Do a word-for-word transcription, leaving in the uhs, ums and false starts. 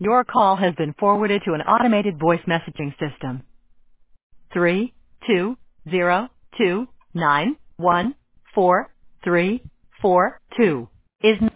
Your call has been forwarded to an automated voice messaging system. Three two zero two nine one four three four two is